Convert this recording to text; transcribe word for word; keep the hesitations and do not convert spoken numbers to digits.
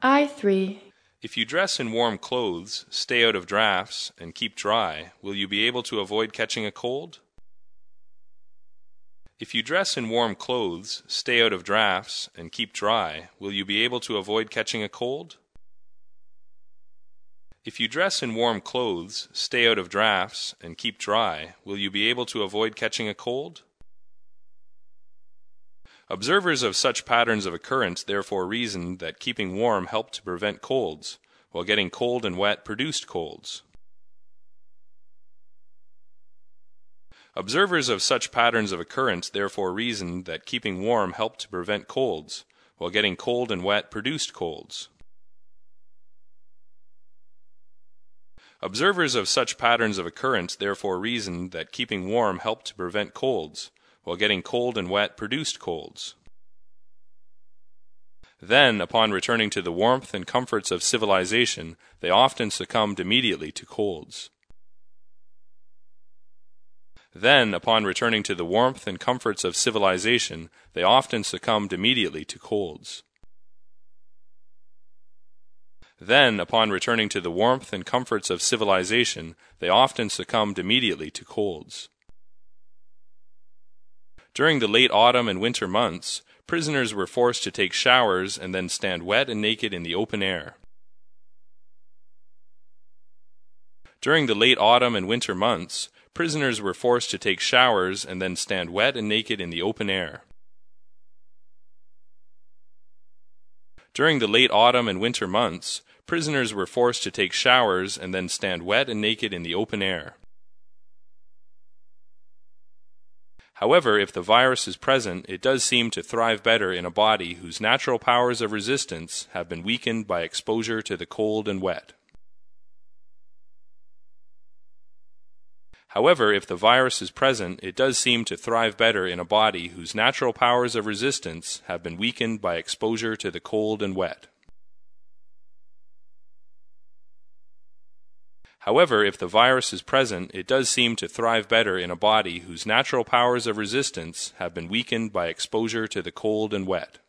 I three. If you dress in warm clothes, stay out of drafts, and keep dry, will you be able to avoid catching a cold? If you dress in warm clothes, stay out of drafts, and keep dry, will you be able to avoid catching a cold? If you dress in warm clothes, stay out of drafts, and keep dry, will you be able to avoid catching a cold? Observers of such patterns of occurrence therefore reasoned that keeping warm helped to prevent colds, while getting cold and wet produced colds. Observers of such patterns of occurrence therefore reasoned that keeping warm helped to prevent colds, while getting cold and wet produced colds. Observers of such patterns of occurrence therefore reasoned that keeping warm helped to prevent colds, while getting cold and wet produced colds. Then, upon returning to the warmth and comforts of civilization, they often succumbed immediately to colds. Then, upon returning to the warmth and comforts of civilization, they often succumbed immediately to colds. Then, upon returning to the warmth and comforts of civilization, they often succumbed immediately to colds. During the late autumn and winter months, prisoners were forced to take showers and then stand wet and naked in the open air. During the late autumn and winter months, prisoners were forced to take showers and then stand wet and naked in the open air. During the late autumn and winter months, prisoners were forced to take showers and then stand wet and naked in the open air. However, if the virus is present, it does seem to thrive better in a body whose natural powers of resistance have been weakened by exposure to the cold and wet. However, if the virus is present, it does seem to thrive better in a body whose natural powers of resistance have been weakened by exposure to the cold and wet. However, if the virus is present, it does seem to thrive better in a body whose natural powers of resistance have been weakened by exposure to the cold and wet.